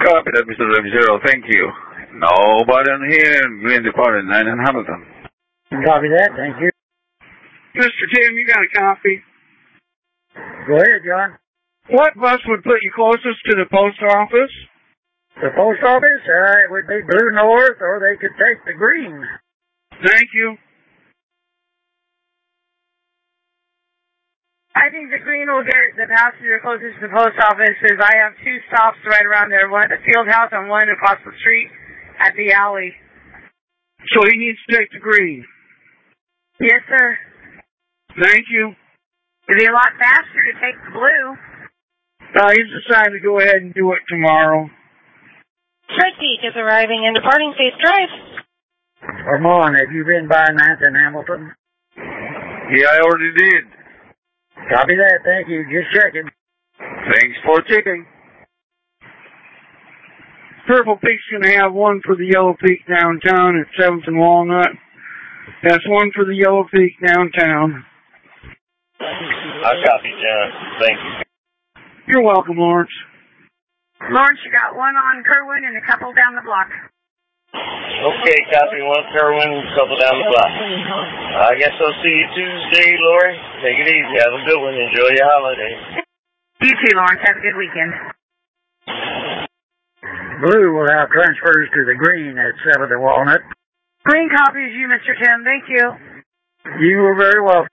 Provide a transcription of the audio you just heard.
Copy that, Mr. Zero. Thank you. Nobody on here. Green Department 9 in Hamilton. Copy that. Thank you. Mr. Tim, you got a copy? Go ahead, John. What bus would put you closest to the post office? The post office? It would be Blue North, or they could take the green. Thank you. I think the green will get the passenger closest to the post office, as I have two stops right around there, one at the field house and one across the street at the alley. So he needs to take the green? Yes, sir. Thank you. It'd be a lot faster to take the blue. He's decided to go ahead and do it tomorrow. Red Peak is arriving and departing Face Drive. Come on, have you been by 9th and Hamilton? Yeah, I already did. Copy that, thank you. Just checking. Thanks for checking. Purple Peak's going to have one for the Yellow Peak downtown at 7th and Walnut. That's one for the Yellow Peak downtown. I copy, John. Thank you. You're welcome, Lawrence. Lawrence, you got one on Kerwin and a couple down the block. Okay, copy. One Kerwin, couple down the block. I guess I'll see you Tuesday, Lori. Take it easy. Have a good one. Enjoy your holiday. You too, Lawrence. Have a good weekend. Blue will have transfers to the green at 7th and Walnut. Green copies you, Mr. Tim. Thank you. You were very welcome.